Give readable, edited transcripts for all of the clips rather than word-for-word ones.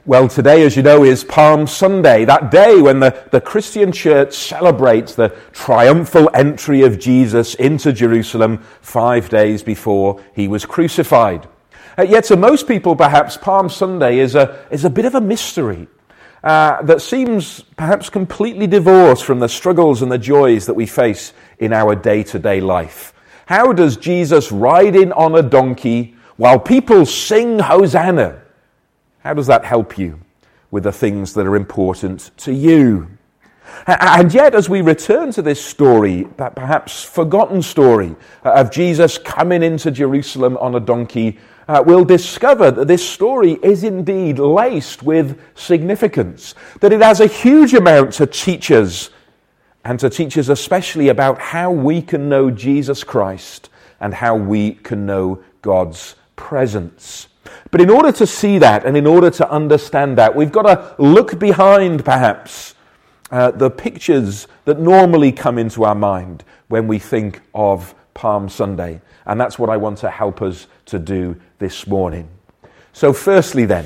Well, today, as you know, is Palm Sunday, that day when the Christian church celebrates the triumphal entry of Jesus into Jerusalem 5 days before he was crucified. Yet to most people, perhaps, Palm Sunday is a bit of a mystery that seems perhaps completely divorced from the struggles and the joys that we face in our day-to-day life. How does Jesus ride in on a donkey while people sing Hosanna? How does that help you with the things that are important to you? And yet, as we return to this story, that perhaps forgotten story of Jesus coming into Jerusalem on a donkey, we'll discover that this story is indeed laced with significance, that it has a huge amount to teach us, and to teach us especially about how we can know Jesus Christ and how we can know God's presence. But in order to see that and in order to understand that, we've got to look behind, perhaps, the pictures that normally come into our mind when we think of Palm Sunday. And that's what I want to help us to do this morning. So firstly then,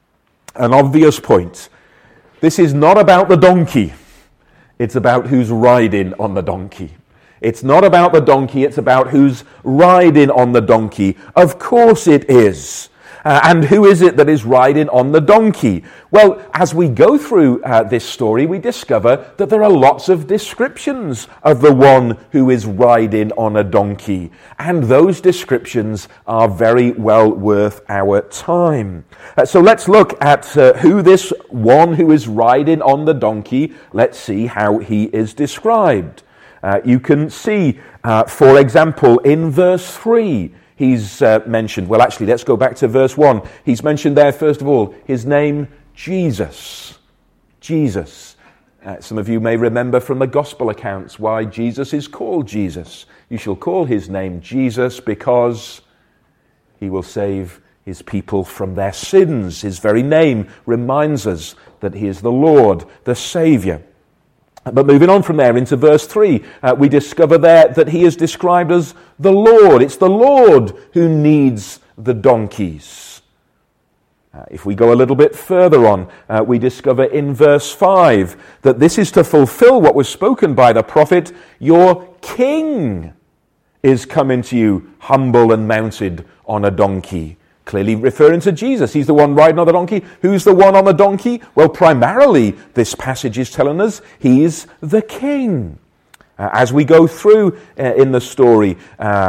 an obvious point. This is not about the donkey. It's about who's riding on the donkey. It's not about the donkey, it's about who's riding on the donkey. Of course it is. And who is it that is riding on the donkey? Well, as we go through this story, we discover that there are lots of descriptions of the one who is riding on a donkey. And those descriptions are very well worth our time. So let's look at who this one who is riding on the donkey, let's see how he is described. You can see, for example, in verse 3, he's mentioned, well actually let's go back to verse 1. He's mentioned there first of all his name Jesus. Jesus. Some of you may remember from the gospel accounts why Jesus is called Jesus. You shall call his name Jesus because he will save his people from their sins. His very name reminds us that he is the Lord, the Saviour. But moving on from there into verse 3, we discover there that he is described as the Lord. It's the Lord who needs the donkeys. If we go a little bit further on, we discover in verse 5 that this is to fulfill what was spoken by the prophet, your king is coming to you humble and mounted on a donkey. Clearly referring to Jesus. He's the one riding on the donkey. Who's the one on the donkey? Well, primarily, this passage is telling us he's the king. As we go through in the story,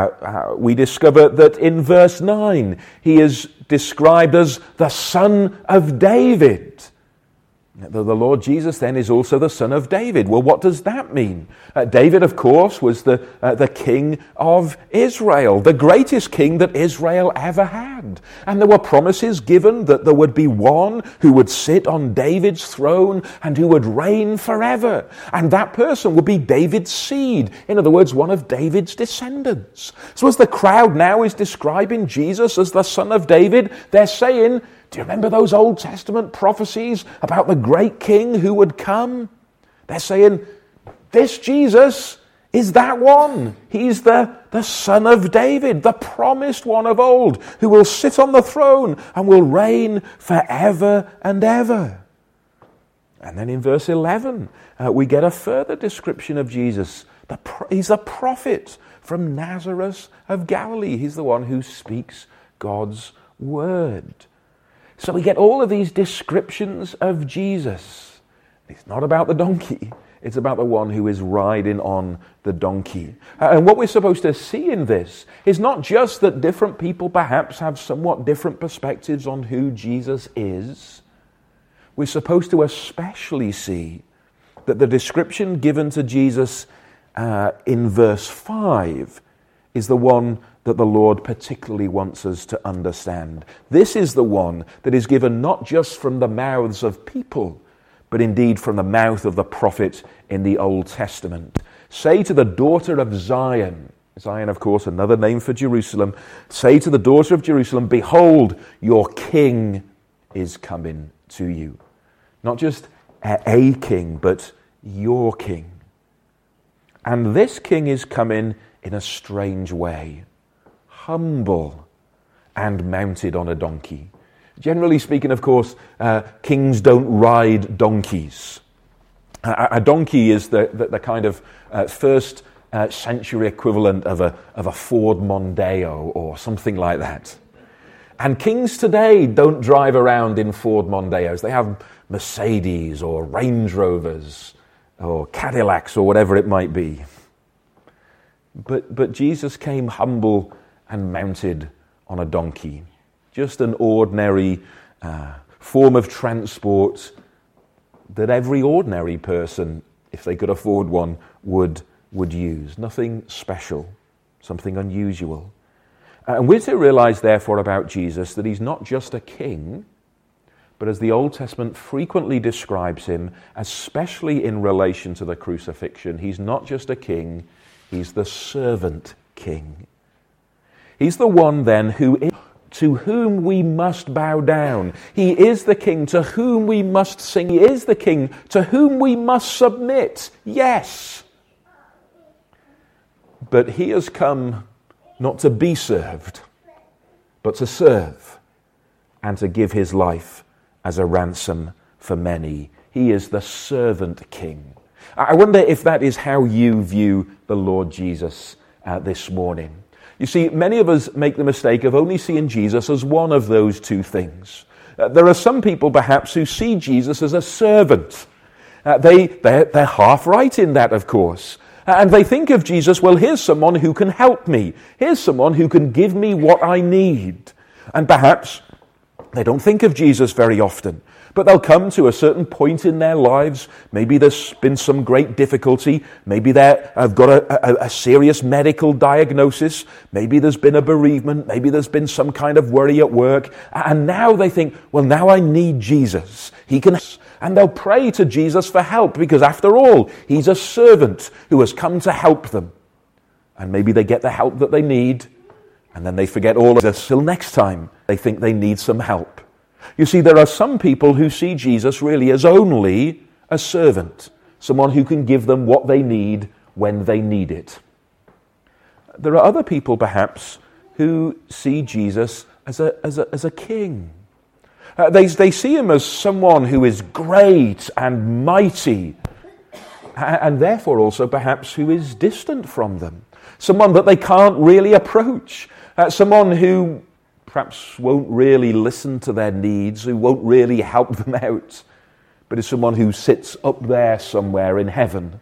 we discover that in verse 9, he is described as the Son of David. The Lord Jesus then is also the son of David. Well, what does that mean? David, of course, was the king of Israel, the greatest king that Israel ever had. And there were promises given that there would be one who would sit on David's throne and who would reign forever. And that person would be David's seed. In other words, one of David's descendants. So as the crowd now is describing Jesus as the son of David, they're saying, do you remember those Old Testament prophecies about the great king who would come? They're saying, this Jesus is that one. He's the son of David, the promised one of old, who will sit on the throne and will reign forever and ever. And then in verse 11, we get a further description of Jesus. He's a prophet from Nazareth of Galilee. He's the one who speaks God's word. So we get all of these descriptions of Jesus. It's not about the donkey. It's about the one who is riding on the donkey. And what we're supposed to see in this is not just that different people perhaps have somewhat different perspectives on who Jesus is. We're supposed to especially see that the description given to Jesus in verse 5 is the one that the Lord particularly wants us to understand. This is the one that is given not just from the mouths of people, but indeed from the mouth of the prophet in the Old Testament. Say to the daughter of Zion, Zion, of course, another name for Jerusalem, say to the daughter of Jerusalem, behold, your king is coming to you. Not just a king, but your king. And this king is coming in a strange way. Humble and mounted on a donkey. Generally speaking, of course, kings don't ride donkeys. A donkey is the kind of first century equivalent of a Ford Mondeo or something like that. And kings today don't drive around in Ford Mondeos. They have Mercedes or Range Rovers or Cadillacs or whatever it might be. But Jesus came humble and mounted on a donkey. Just an ordinary form of transport that every ordinary person, if they could afford one, would use. Nothing special, something unusual. And we're to realize, therefore, about Jesus that he's not just a king, but as the Old Testament frequently describes him, especially in relation to the crucifixion, he's not just a king, he's the servant king. He's the one then to whom we must bow down. He is the king to whom we must sing. He is the king to whom we must submit. Yes. But he has come not to be served, but to serve and to give his life as a ransom for many. He is the servant king. I wonder if that is how you view the Lord Jesus this morning. You see, many of us make the mistake of only seeing Jesus as one of those two things. There are some people perhaps who see Jesus as a servant. They're half right in that, of course. And they think of Jesus, well, here's someone who can help me. Here's someone who can give me what I need. And perhaps they don't think of Jesus very often. But they'll come to a certain point in their lives. Maybe there's been some great difficulty. Maybe they've got a serious medical diagnosis. Maybe there's been a bereavement. Maybe there's been some kind of worry at work. And now they think, well, now I need Jesus. He can. And they'll pray to Jesus for help because, after all, he's a servant who has come to help them. And maybe they get the help that they need, and then they forget all of this till next time they think they need some help. You see, there are some people who see Jesus really as only a servant, someone who can give them what they need when they need it. There are other people, perhaps, who see Jesus as a king. They see him as someone who is great and mighty, and therefore also perhaps who is distant from them. Someone that they can't really approach. Someone who perhaps won't really listen to their needs, who won't really help them out, but is someone who sits up there somewhere in heaven.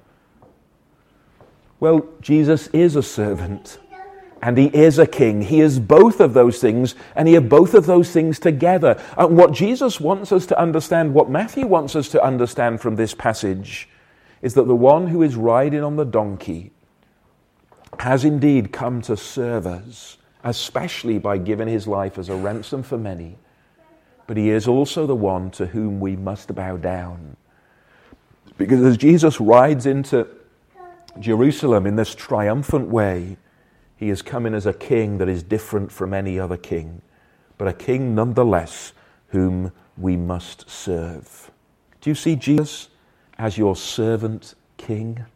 Well, Jesus is a servant, and he is a king. He is both of those things, and he is both of those things together. And what Jesus wants us to understand, what Matthew wants us to understand from this passage, is that the one who is riding on the donkey has indeed come to serve us, especially by giving his life as a ransom for many. But he is also the one to whom we must bow down. Because as Jesus rides into Jerusalem in this triumphant way, he is coming as a king that is different from any other king, but a king nonetheless whom we must serve. Do you see Jesus as your servant king?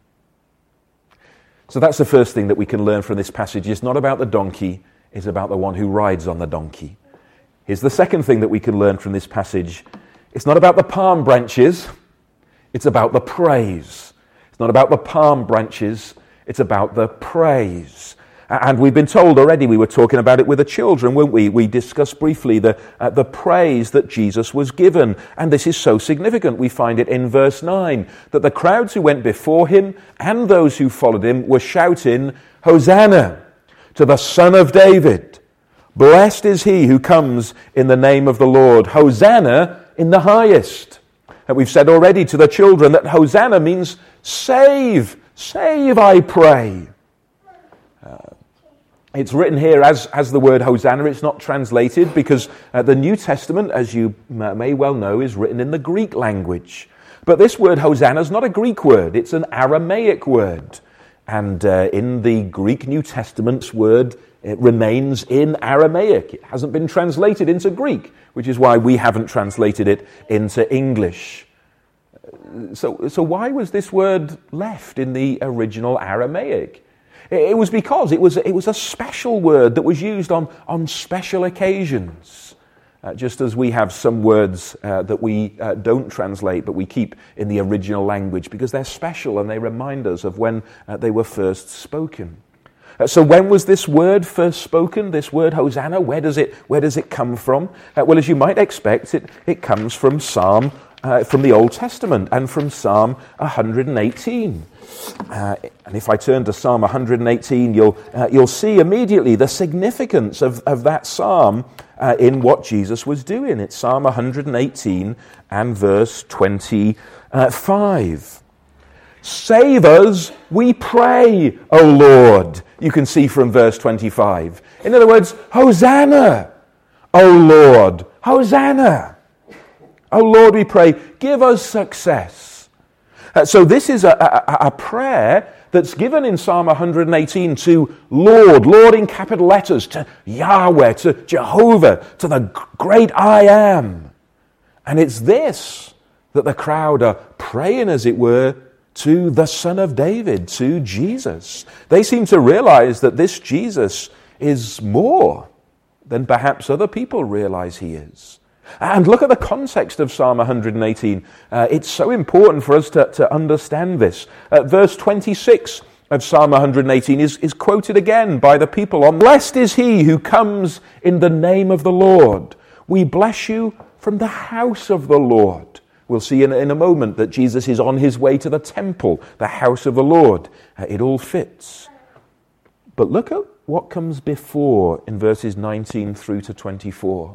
So that's the first thing that we can learn from this passage. It's not about the donkey, it's about the one who rides on the donkey. Here's the second thing that we can learn from this passage. It's not about the palm branches, it's about the praise. It's not about the palm branches, it's about the praise. And we've been told already, we were talking about it with the children, weren't we? We discussed briefly the praise that Jesus was given. And this is so significant. We find it in verse 9, that the crowds who went before him and those who followed him were shouting, "Hosanna to the Son of David. Blessed is he who comes in the name of the Lord. Hosanna in the highest." And we've said already to the children that Hosanna means save, I pray. It's written here as the word Hosanna. It's not translated because the New Testament, as you may well know, is written in the Greek language. But this word Hosanna is not a Greek word. It's an Aramaic word. And in the Greek New Testament's word, it remains in Aramaic. It hasn't been translated into Greek, which is why we haven't translated it into English. So why was this word left in the original Aramaic? It was because it was a special word that was used on special occasions. Just as we have some words that we don't translate, but we keep in the original language because they're special and they remind us of when they were first spoken. So when was this word first spoken, this word Hosanna? Where does it come from? Well, as you might expect, it comes from from the Old Testament and from Psalm 118. And if I turn to Psalm 118, you'll see immediately the significance of that psalm in what Jesus was doing. It's Psalm 118 and verse 25. Save us, we pray, O Lord. You can see from verse 25. In other words, Hosanna, O Lord, Hosanna. O Lord, we pray, give us success. So this is a prayer that's given in Psalm 118 to Lord in capital letters, to Yahweh, to Jehovah, to the great I am. And it's this that the crowd are praying, as it were, to the Son of David, to Jesus. They seem to realize that this Jesus is more than perhaps other people realize he is. And look at the context of Psalm 118. It's so important for us to understand this. Verse 26 of Psalm 118 is quoted again by the people on, "Blessed is he who comes in the name of the Lord. We bless you from the house of the Lord." We'll see in a moment that Jesus is on his way to the temple, the house of the Lord. It all fits. But look at what comes before in verses 19 through to 24.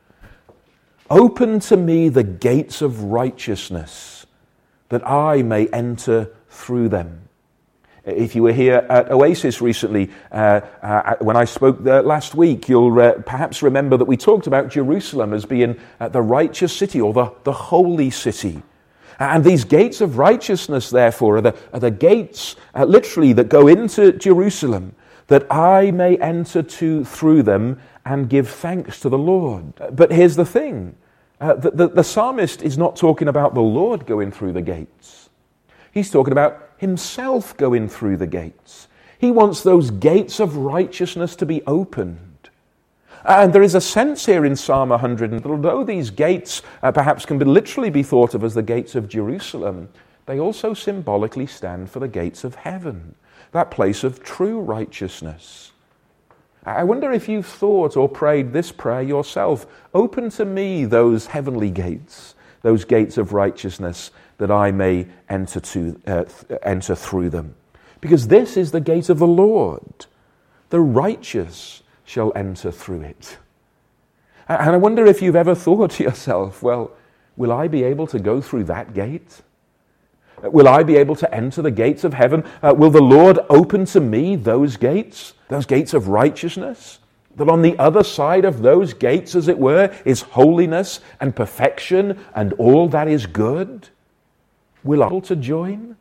Open to me the gates of righteousness, that I may enter through them. If you were here at Oasis recently, when I spoke there last week, you'll perhaps remember that we talked about Jerusalem as being the righteous city, or the holy city. And these gates of righteousness, therefore, are the gates, literally, that go into Jerusalem, that I may enter through them and give thanks to the Lord. But here's the thing. The psalmist is not talking about the Lord going through the gates. He's talking about himself going through the gates. He wants those gates of righteousness to be opened. And there is a sense here in Psalm 100, that although these gates perhaps can literally be thought of as the gates of Jerusalem, they also symbolically stand for the gates of heaven, that place of true righteousness. I wonder if you've thought or prayed this prayer yourself. Open to me those heavenly gates, those gates of righteousness, that I may enter through them. Because this is the gate of the Lord. The righteous shall enter through it. And I wonder if you've ever thought to yourself, well, will I be able to go through that gate? Will I be able to enter the gates of heaven? Will the Lord open to me those gates of righteousness? That on the other side of those gates, as it were, is holiness and perfection and all that is good? Will I be able to join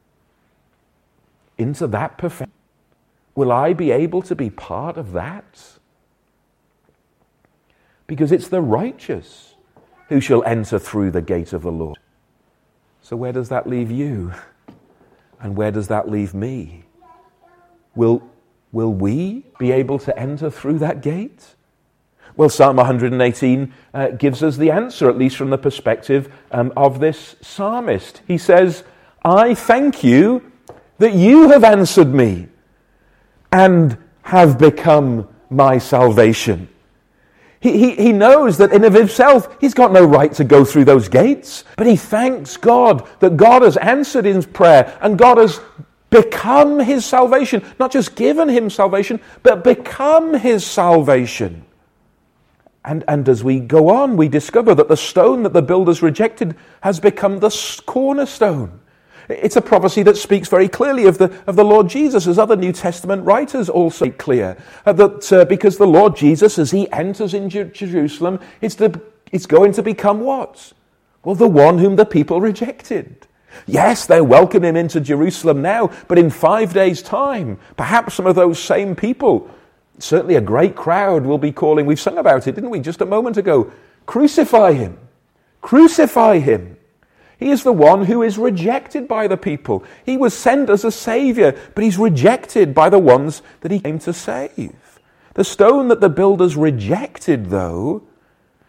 into that perfection? Will I be able to be part of that? Because it's the righteous who shall enter through the gate of the Lord. So where does that leave you? And where does that leave me? Will we be able to enter through that gate? Well, Psalm 118 gives us the answer, at least from the perspective of this psalmist. He says, I thank you that you have answered me and have become my salvation. He knows that in of himself, he's got no right to go through those gates. But he thanks God that God has answered his prayer and God has become his salvation. Not just given him salvation, but become his salvation. And as we go on, we discover that the stone that the builders rejected has become the cornerstone. It's a prophecy that speaks very clearly of the Lord Jesus, as other New Testament writers also make clear. That because the Lord Jesus, as he enters into Jerusalem, it's going to become what? Well, the one whom the people rejected. Yes, they're welcoming him into Jerusalem now, but in 5 days' time, perhaps some of those same people, certainly a great crowd, will be calling, we've sung about it, didn't we, just a moment ago, crucify him, crucify him. He is the one who is rejected by the people. He was sent as a savior, but he's rejected by the ones that he came to save. The stone that the builders rejected, though,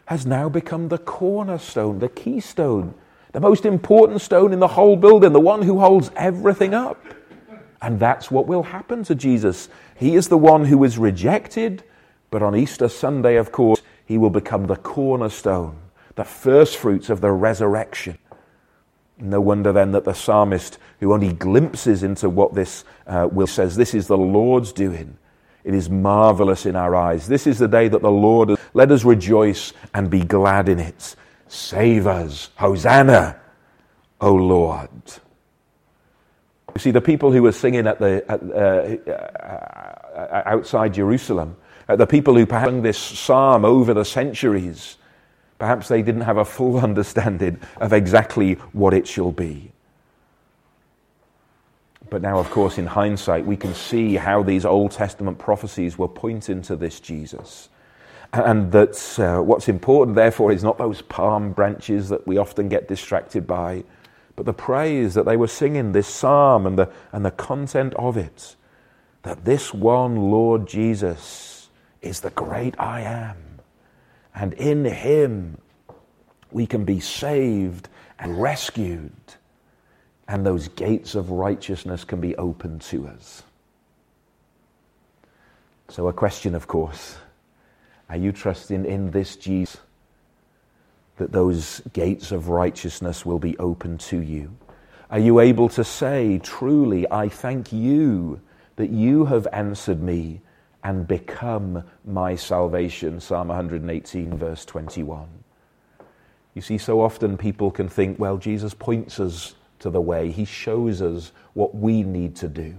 has now become the cornerstone, the keystone, the most important stone in the whole building, the one who holds everything up. And that's what will happen to Jesus. He is the one who was rejected, but on Easter Sunday, of course, he will become the cornerstone, the first fruits of the resurrection. No wonder then that the psalmist, who only glimpses into what this will, says, "This is the Lord's doing. It is marvelous in our eyes. This is the day that the Lord has. Let us rejoice and be glad in it. Save us, Hosanna, O Lord." You see, the people who were singing outside Jerusalem, the people who perhaps sung this psalm over the centuries, perhaps they didn't have a full understanding of exactly what it shall be. But now, of course, in hindsight, we can see how these Old Testament prophecies were pointing to this Jesus. And that what's important, therefore, is not those palm branches that we often get distracted by, but the praise that they were singing, this psalm and the content of it, that this one Lord Jesus is the great I am. And in him we can be saved and rescued, and those gates of righteousness can be opened to us. So a question, of course, are you trusting in this Jesus, that those gates of righteousness will be opened to you? Are you able to say, truly, I thank you that you have answered me and become my salvation? Psalm 118, verse 21. You see, so often people can think, well, Jesus points us to the way. He shows us what we need to do.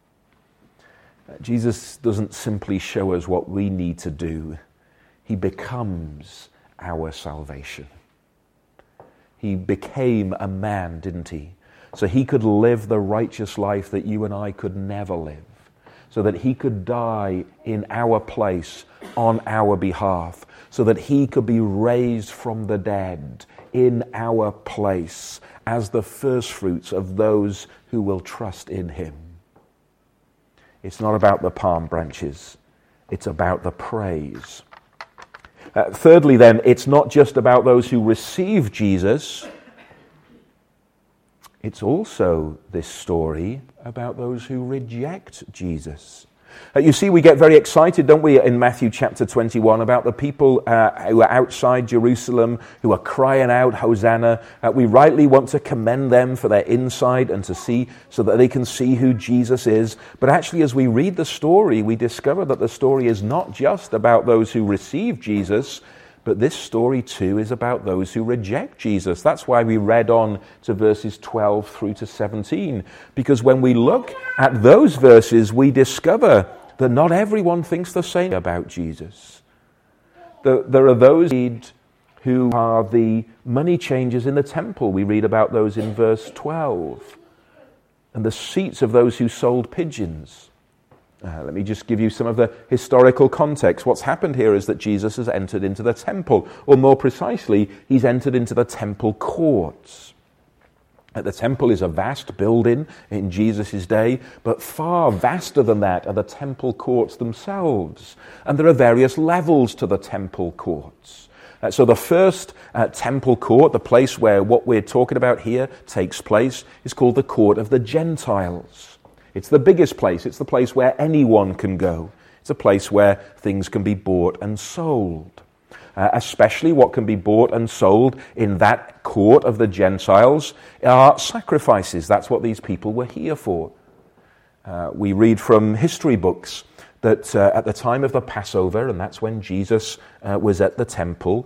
Jesus doesn't simply show us what we need to do. He becomes our salvation. He became a man, didn't he? So he could live the righteous life that you and I could never live. So that he could die in our place, on our behalf. So that he could be raised from the dead in our place as the firstfruits of those who will trust in him. It's not about the palm branches. It's about the praise. Thirdly, then, it's not just about those who receive Jesus. It's also this story about those who reject Jesus. You see, we get very excited, don't we, in Matthew chapter 21 about the people who are outside Jerusalem, who are crying out, Hosanna. We rightly want to commend them for their insight and to see, so that they can see who Jesus is. But actually, as we read the story, we discover that the story is not just about those who receive Jesus, but this story too is about those who reject Jesus. That's why we read on to verses 12 through to 17. Because when we look at those verses, we discover that not everyone thinks the same about Jesus. There are those who are the money changers in the temple. We read about those in verse 12. And the seats of those who sold pigeons. Let me just give you some of the historical context. What's happened here is that Jesus has entered into the temple, or more precisely, he's entered into the temple courts. The temple is a vast building in Jesus' day, but far vaster than that are the temple courts themselves. And there are various levels to the temple courts. So the first temple court, the place where what we're talking about here takes place, is called the Court of the Gentiles. It's the biggest place. It's the place where anyone can go. It's a place where things can be bought and sold. Especially what can be bought and sold in that court of the Gentiles are sacrifices. That's what these people were here for. We read from history books that at the time of the Passover, and that's when Jesus was at the temple,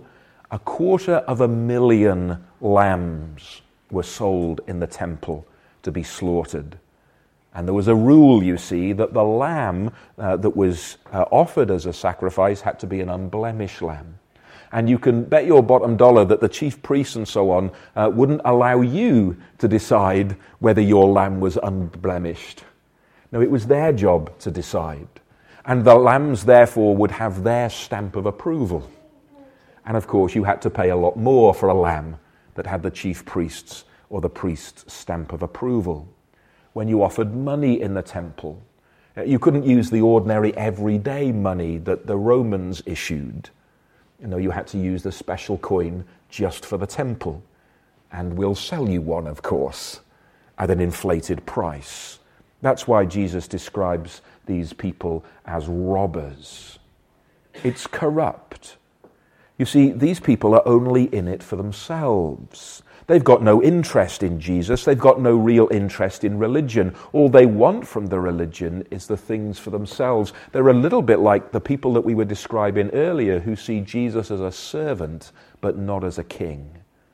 250,000 lambs were sold in the temple to be slaughtered. And there was a rule, you see, that the lamb that was offered as a sacrifice had to be an unblemished lamb. And you can bet your bottom dollar that the chief priests and so on wouldn't allow you to decide whether your lamb was unblemished. No, it was their job to decide. And the lambs, therefore, would have their stamp of approval. And, of course, you had to pay a lot more for a lamb that had the chief priest's or the priest's stamp of approval. When you offered money in the temple, you couldn't use the ordinary everyday money that the Romans issued. You had to use the special coin just for the temple. And we'll sell you one, of course, at an inflated price. That's why Jesus describes these people as robbers. It's corrupt. You see, these people are only in it for themselves. They've got no interest in Jesus. They've got no real interest in religion. All they want from the religion is the things for themselves. They're a little bit like the people that we were describing earlier who see Jesus as a servant but not as a king.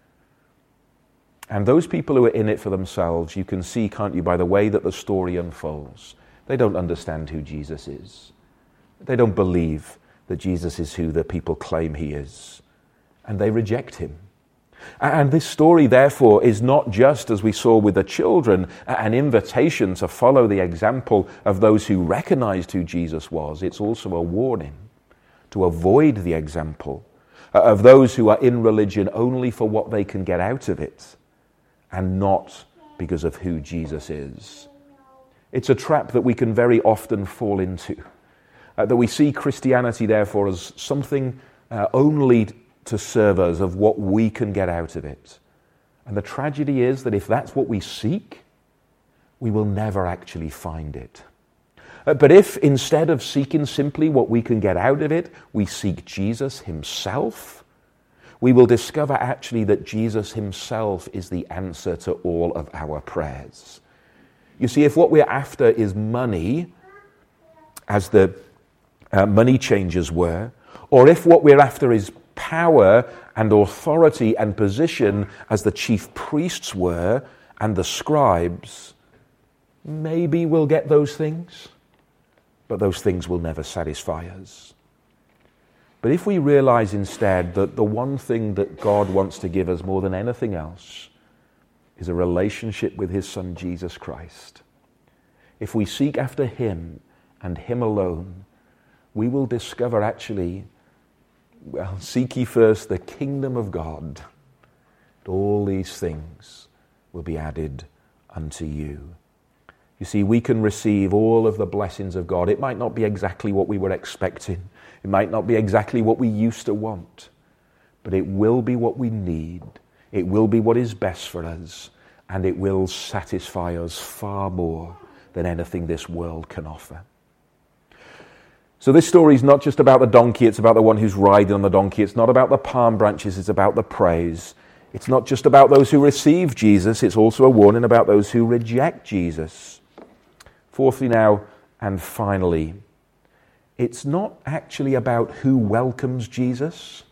And those people who are in it for themselves, you can see, can't you, by the way that the story unfolds. They don't understand who Jesus is. They don't believe that Jesus is who the people claim he is. And they reject him. And this story, therefore, is not just, as we saw with the children, an invitation to follow the example of those who recognized who Jesus was. It's also a warning to avoid the example of those who are in religion only for what they can get out of it and not because of who Jesus is. It's a trap that we can very often fall into, that we see Christianity, therefore, as something only to serve us of what we can get out of it. And the tragedy is that if that's what we seek, we will never actually find it. But if instead of seeking simply what we can get out of it, we seek Jesus himself, we will discover actually that Jesus himself is the answer to all of our prayers. You see, if what we're after is money, as the money changers were, or if what we're after is power and authority and position, as the chief priests were and the scribes, maybe we'll get those things, but those things will never satisfy us. But if we realize instead that the one thing that God wants to give us more than anything else is a relationship with his Son Jesus Christ, if we seek after him and him alone, we will discover actually, seek ye first the kingdom of God, and all these things will be added unto you. You see, we can receive all of the blessings of God. It might not be exactly what we were expecting. It might not be exactly what we used to want. But it will be what we need. It will be what is best for us. And it will satisfy us far more than anything this world can offer. So this story is not just about the donkey. It's about the one who's riding on the donkey. It's not about the palm branches. It's about the praise. It's not just about those who receive Jesus. It's also a warning about those who reject Jesus. Fourthly now, and finally, it's not actually about who welcomes Jesus.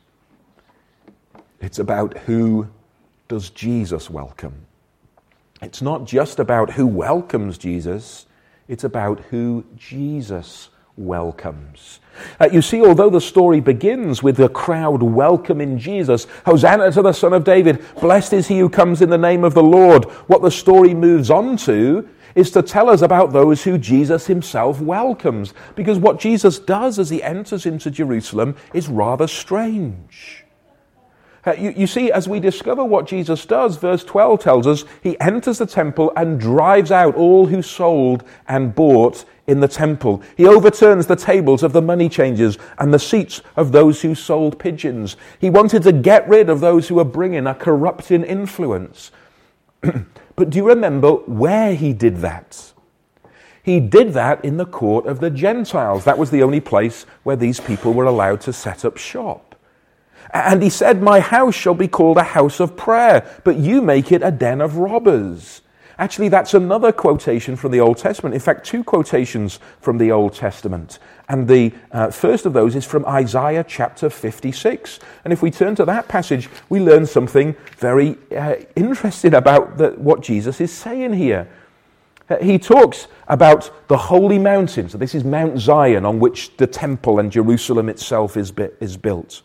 It's about who does Jesus welcome. It's not just about who welcomes Jesus. It's about who Jesus welcomes. You see, although the story begins with the crowd welcoming Jesus, Hosanna to the Son of David, blessed is he who comes in the name of the Lord, what the story moves on to is to tell us about those who Jesus himself welcomes. Because what Jesus does as he enters into Jerusalem is rather strange. You see, as we discover what Jesus does, verse 12 tells us he enters the temple and drives out all who sold and bought in the temple. He overturns the tables of the money changers and the seats of those who sold pigeons. He wanted to get rid of those who were bringing a corrupting influence. But do you remember where he did that? He did that in the court of the Gentiles. That was the only place where these people were allowed to set up shop. And he said, my house shall be called a house of prayer, but you make it a den of robbers. Actually, that's another quotation from the Old Testament. In fact, two quotations from the Old Testament. And the first of those is from Isaiah chapter 56. And if we turn to that passage, we learn something very interesting about what Jesus is saying here. He talks about the holy mountain. So this is Mount Zion, on which the temple and Jerusalem itself is built.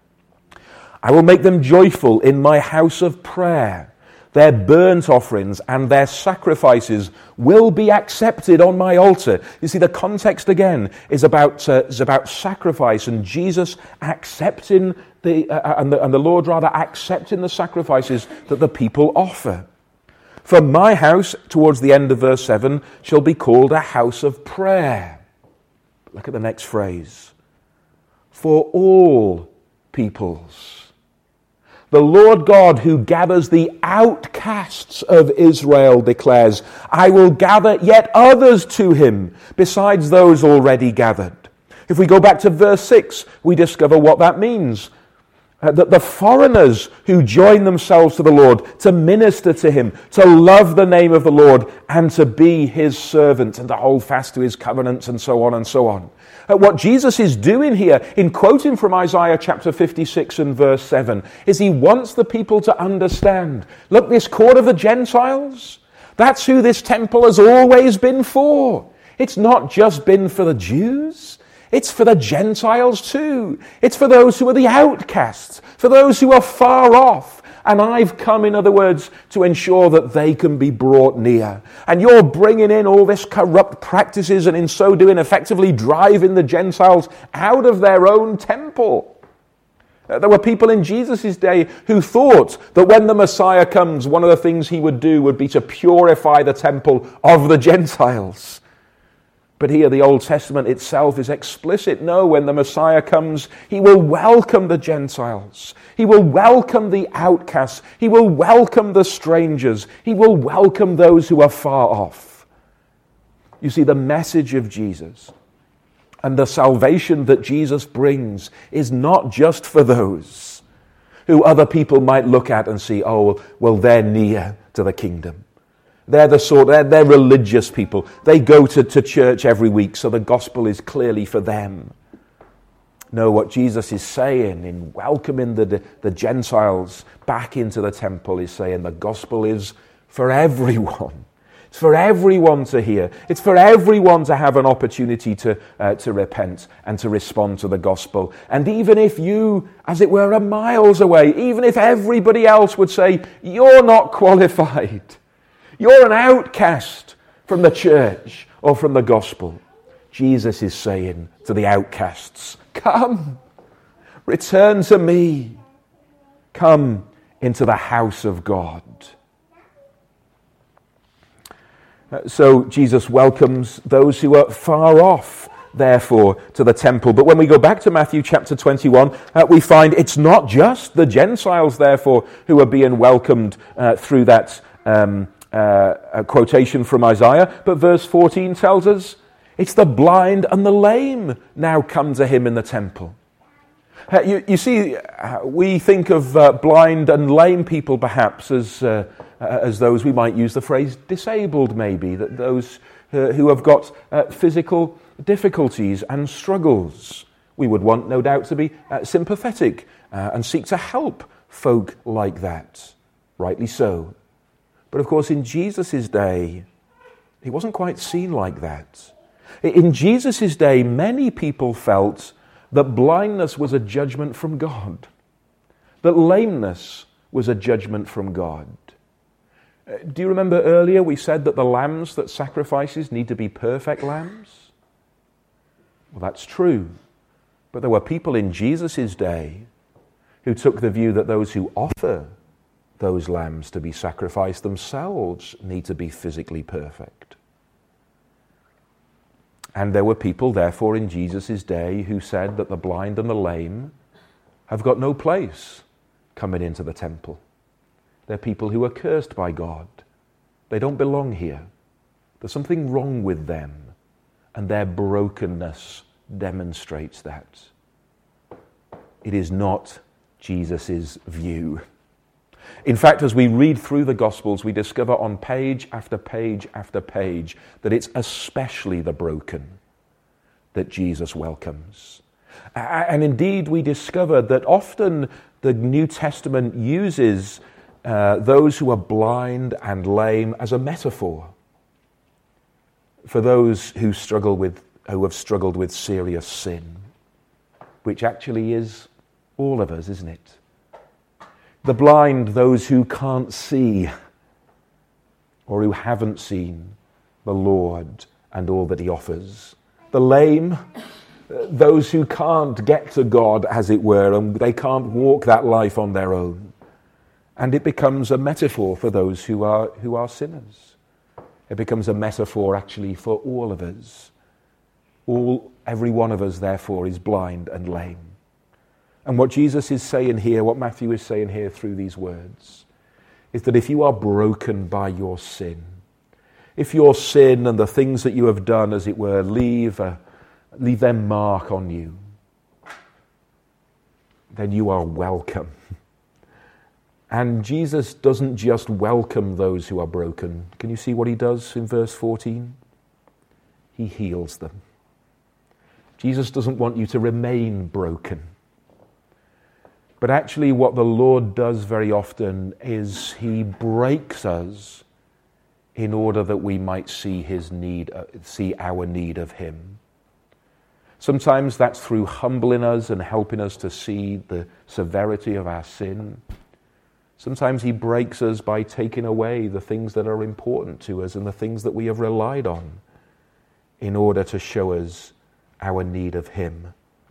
I will make them joyful in my house of prayer. Their burnt offerings and their sacrifices will be accepted on my altar. You see, the context again is about sacrifice, and Jesus accepting and the Lord rather accepting the sacrifices that the people offer. For my house, towards the end of verse 7, shall be called a house of prayer. Look at the next phrase. For all peoples. The Lord God who gathers the outcasts of Israel declares, I will gather yet others to him besides those already gathered. If we go back to verse 6, we discover what that means. That the foreigners who join themselves to the Lord to minister to him, to love the name of the Lord, and to be his servants, and to hold fast to his covenants, and so on and so on. What Jesus is doing here, in quoting from Isaiah chapter 56 and verse 7, is he wants the people to understand, look, this court of the Gentiles, that's who this temple has always been for. It's not just been for the Jews. It's for the Gentiles too. It's for those who are the outcasts, for those who are far off. And I've come, in other words, to ensure that they can be brought near. And you're bringing in all this corrupt practices and in so doing effectively driving the Gentiles out of their own temple. There were people in Jesus' day who thought that when the Messiah comes, one of the things he would do would be to purify the temple of the Gentiles. But here the Old Testament itself is explicit. No, when the Messiah comes, he will welcome the Gentiles. He will welcome the outcasts. He will welcome the strangers. He will welcome those who are far off. You see, the message of Jesus and the salvation that Jesus brings is not just for those who other people might look at and see, oh, well, they're near to the kingdom. They're they're religious people. They go to church every week, so the gospel is clearly for them. No, what Jesus is saying in welcoming the Gentiles back into the temple is saying the gospel is for everyone. It's for everyone to hear. It's for everyone to have an opportunity to repent and to respond to the gospel. And even if you, as it were, are miles away, even if everybody else would say, you're not qualified, you're an outcast from the church or from the gospel, Jesus is saying to the outcasts, come, return to me, come into the house of God. So Jesus welcomes those who are far off, therefore, to the temple. But when we go back to Matthew chapter 21, we find it's not just the Gentiles, therefore, who are being welcomed through that a quotation from Isaiah, but verse 14 tells us it's the blind and the lame now come to him in the temple. You see, we think of blind and lame people perhaps as those, we might use the phrase disabled maybe, that those who have got physical difficulties and struggles. We would want, no doubt, to be sympathetic and seek to help folk like that. Rightly so. But of course, in Jesus' day, he wasn't quite seen like that. In Jesus' day, many people felt that blindness was a judgment from God, that lameness was a judgment from God. Do you remember earlier we said that the lambs that sacrifices need to be perfect lambs? Well, that's true. But there were people in Jesus' day who took the view that those who offer those lambs to be sacrificed themselves need to be physically perfect. And there were people, therefore, in Jesus' day who said that the blind and the lame have got no place coming into the temple. They're people who are cursed by God. They don't belong here. There's something wrong with them, and their brokenness demonstrates that. It is not Jesus' view. In fact, as we read through the Gospels, we discover on page after page after page that it's especially the broken that Jesus welcomes. And indeed, we discover that often the New Testament uses those who are blind and lame as a metaphor for those who have struggled with serious sin, which actually is all of us, isn't it? The blind, those who can't see or who haven't seen the Lord and all that he offers. The lame, those who can't get to God, as it were, and they can't walk that life on their own. And it becomes a metaphor for those who are sinners. It becomes a metaphor actually for all of us. Every one of us, therefore, is blind and lame. And what Jesus is saying here, what Matthew is saying here through these words, is that if you are broken by your sin, if your sin and the things that you have done, as it were, leave their mark on you, then you are welcome. And Jesus doesn't just welcome those who are broken. Can you see what he does in verse 14? He heals them. Jesus doesn't want you to remain broken. But actually what the Lord does very often is he breaks us in order that we might see our need of him. Sometimes that's through humbling us and helping us to see the severity of our sin. Sometimes he breaks us by taking away the things that are important to us and the things that we have relied on in order to show us our need of him.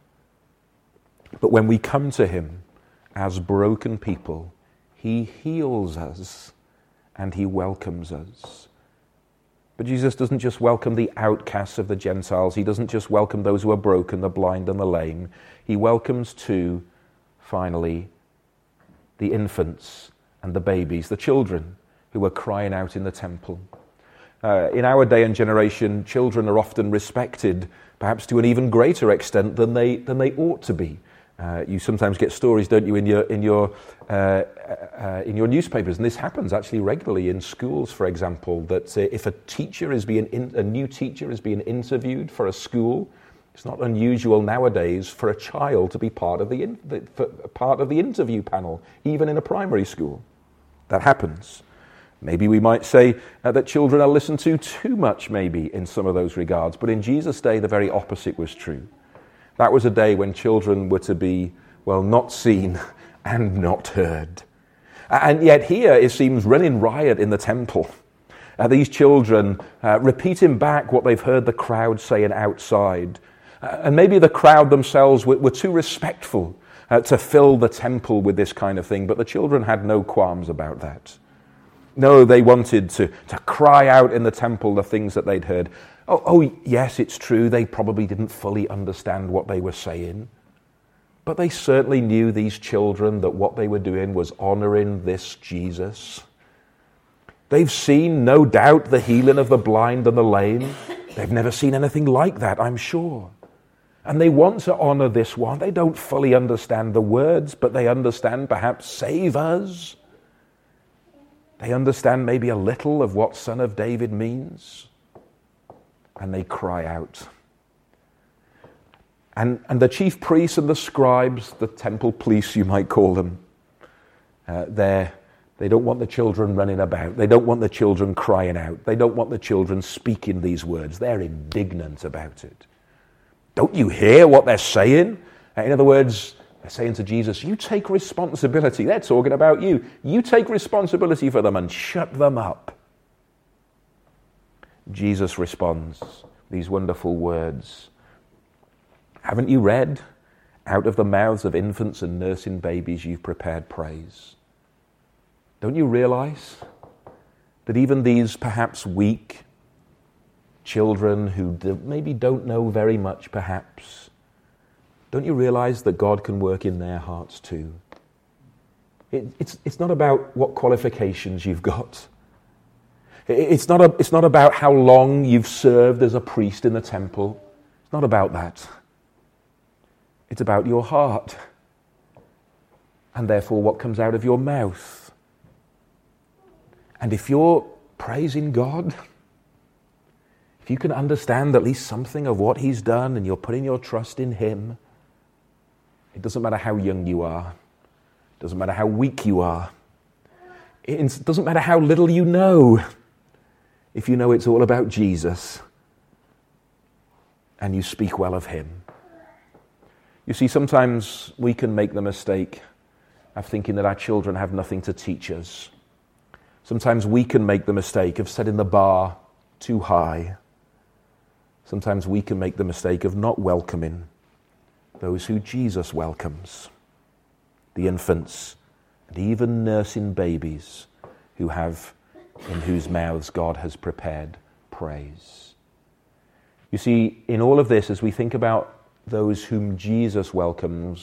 But when we come to him as broken people, he heals us and he welcomes us. But Jesus doesn't just welcome the outcasts of the Gentiles. He doesn't just welcome those who are broken, the blind and the lame. He welcomes too, finally, the infants and the babies, the children who were crying out in the temple. In our day and generation, children are often respected, perhaps to an even greater extent than they ought to be. You sometimes get stories, don't you, in your newspapers, and this happens actually regularly in schools, for example, that if a new teacher is being interviewed for a school, it's not unusual nowadays for a child to be part of the interview panel, even in a primary school. That happens. Maybe we might say that children are listened to too much, maybe, in some of those regards. But in Jesus' day, the very opposite was true. That was a day when children were to be, not seen and not heard. And yet here it seems running riot in the temple. These children repeating back what they've heard the crowd saying outside. And maybe the crowd themselves were too respectful to fill the temple with this kind of thing, but the children had no qualms about that. No, they wanted to cry out in the temple the things that they'd heard. Oh, yes, it's true, they probably didn't fully understand what they were saying. But they certainly knew, these children, that what they were doing was honoring this Jesus. They've seen, no doubt, the healing of the blind and the lame. They've never seen anything like that, I'm sure. And they want to honor this one. They don't fully understand the words, but they understand perhaps save us. They understand maybe a little of what Son of David means. And they cry out. And the chief priests and the scribes, the temple police you might call them, they don't want the children running about. They don't want the children crying out. They don't want the children speaking these words. They're indignant about it. Don't you hear what they're saying? In other words, they're saying to Jesus, you take responsibility. They're talking about you. You take responsibility for them and shut them up. Jesus responds, these wonderful words. Haven't you read? Out of the mouths of infants and nursing babies you've prepared praise. Don't you realize that even these perhaps weak children who maybe don't know very much perhaps, don't you realize that God can work in their hearts too? It's not about what qualifications you've got. It's not about how long you've served as a priest in the temple. It's not about that. It's about your heart. And therefore what comes out of your mouth. And if you're praising God, if you can understand at least something of what he's done and you're putting your trust in him, it doesn't matter how young you are. It doesn't matter how weak you are. It doesn't matter how little you know. If you know it's all about Jesus and you speak well of him. You see, sometimes we can make the mistake of thinking that our children have nothing to teach us. Sometimes we can make the mistake of setting the bar too high. Sometimes we can make the mistake of not welcoming those who Jesus welcomes, the infants and even nursing babies in whose mouths God has prepared praise. You see, in all of this, as we think about those whom Jesus welcomes,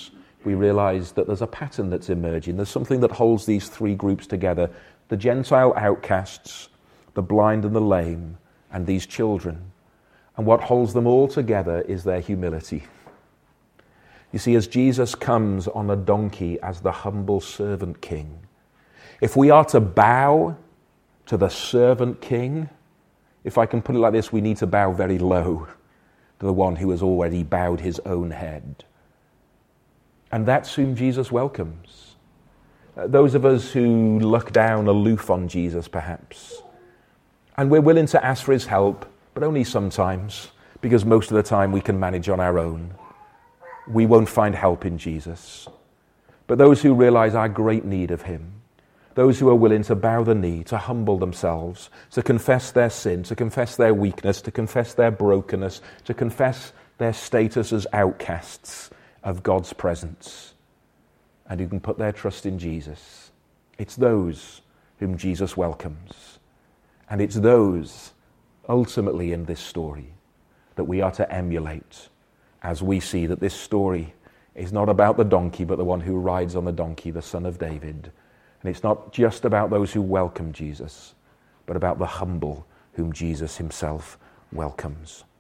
we realize that there's a pattern that's emerging. There's something that holds these three groups together: the Gentile outcasts, the blind and the lame, and these children. And what holds them all together is their humility. You see, as Jesus comes on a donkey as the humble servant king, if we are to bow to the servant king, if I can put it like this, we need to bow very low to the one who has already bowed his own head. And that's whom Jesus welcomes. Those of us who look down aloof on Jesus, perhaps, and we're willing to ask for his help, but only sometimes, because most of the time we can manage on our own, we won't find help in Jesus. But those who realize our great need of him, those who are willing to bow the knee, to humble themselves, to confess their sin, to confess their weakness, to confess their brokenness, to confess their status as outcasts of God's presence, and who can put their trust in Jesus. It's those whom Jesus welcomes. And it's those, ultimately in this story, that we are to emulate as we see that this story is not about the donkey, but the one who rides on the donkey, the Son of David. And it's not just about those who welcome Jesus, but about the humble whom Jesus himself welcomes.